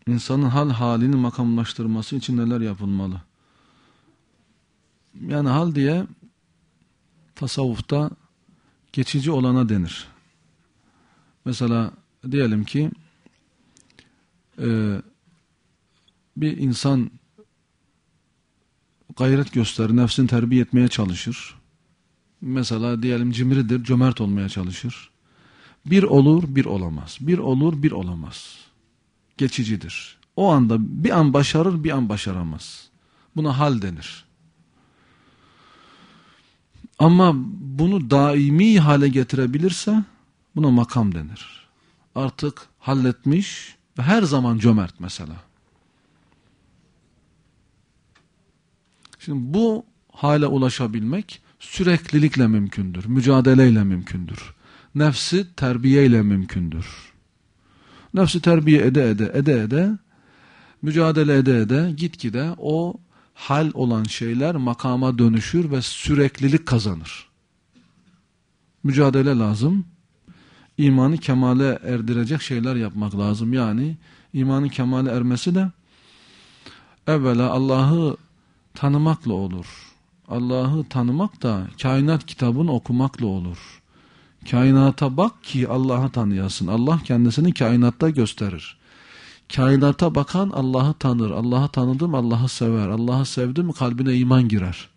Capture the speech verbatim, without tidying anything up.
insanın hal halini makamlaştırması için neler yapılmalı? Yani hal diye tasavvufta geçici olana denir. Mesela diyelim ki e, bir insan gayret gösterir, nefsini terbiye etmeye çalışır. Mesela diyelim cimridir, cömert olmaya çalışır. Bir olur, bir olamaz. Bir olur, bir olamaz. Geçicidir. O anda bir an başarır, bir an başaramaz. Buna hal denir. Ama bunu daimi hale getirebilirse buna makam denir. Artık halletmiş ve her zaman cömert mesela. Şimdi bu hale ulaşabilmek süreklilikle mümkündür, mücadeleyle mümkündür. Nefsi terbiyeyle mümkündür. Nefsi terbiye ede ede ede ede, mücadele ede ede, gitgide o hal olan şeyler makama dönüşür ve süreklilik kazanır. Mücadele lazım. İmanı kemale erdirecek şeyler yapmak lazım. Yani imanın kemale ermesi de evvela Allah'ı tanımakla olur. Allah'ı tanımak da kainat kitabını okumakla olur. Kainata bak ki Allah'ı tanıyasın. Allah kendisini kainatta gösterir. Kainata bakan Allah'ı tanır. Allah'ı tanıdım, Allah'ı sever. Allah'ı sevdi mi kalbine iman girer.